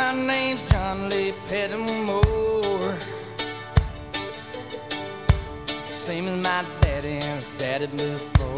My name's John Lee Pettimore, same as my daddy and his daddy before.